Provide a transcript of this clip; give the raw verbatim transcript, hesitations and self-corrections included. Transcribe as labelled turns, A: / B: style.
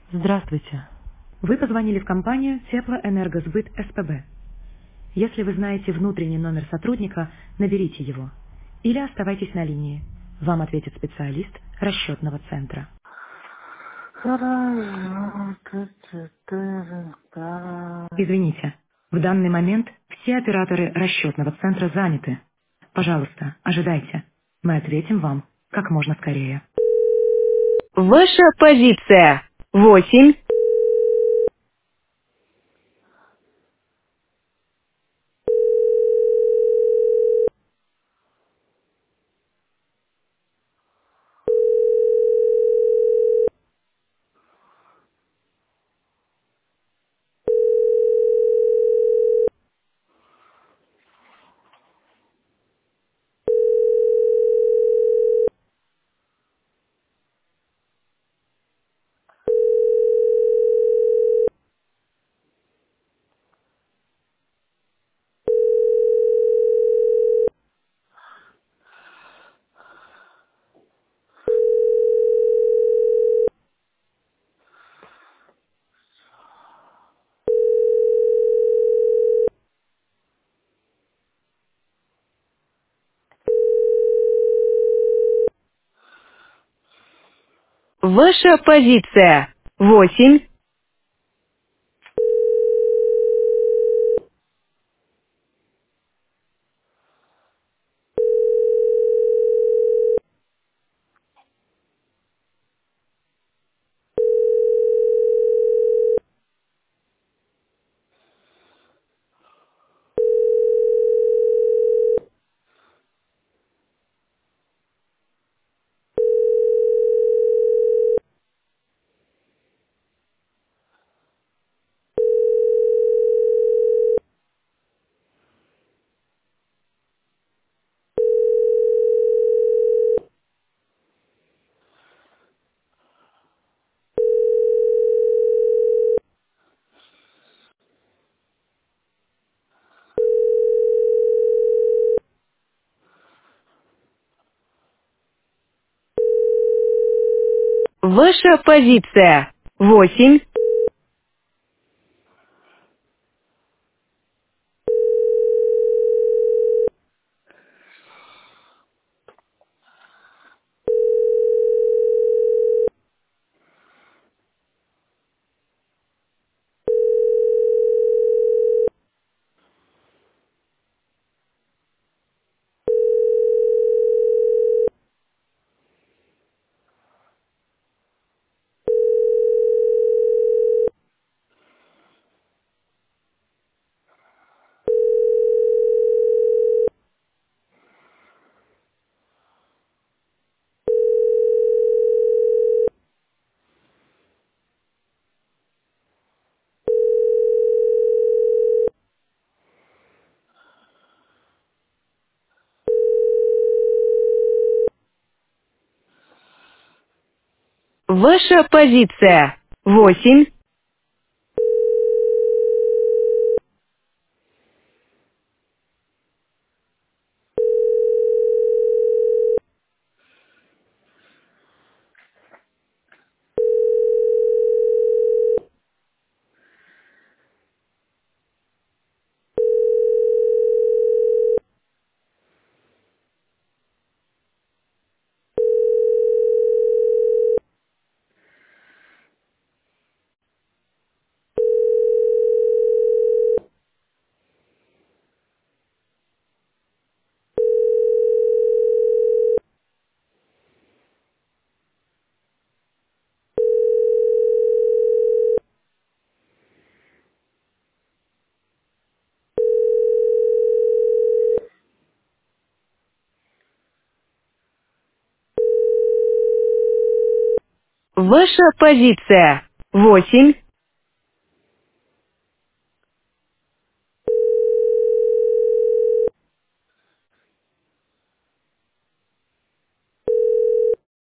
A: Здравствуйте. Вы позвонили в компанию Теплоэнергосбыт СПБ. Если вы знаете внутренний номер сотрудника, наберите его. Или оставайтесь на линии. Вам ответит специалист расчетного центра. Извините, в данный момент все операторы расчетного центра заняты. Пожалуйста, ожидайте. Мы ответим вам как можно скорее. Ваша позиция. Восемь. Ваша позиция. Восемь. Ваша позиция. Восемь. Ваша позиция. Восемь. Ваша позиция. Восемь.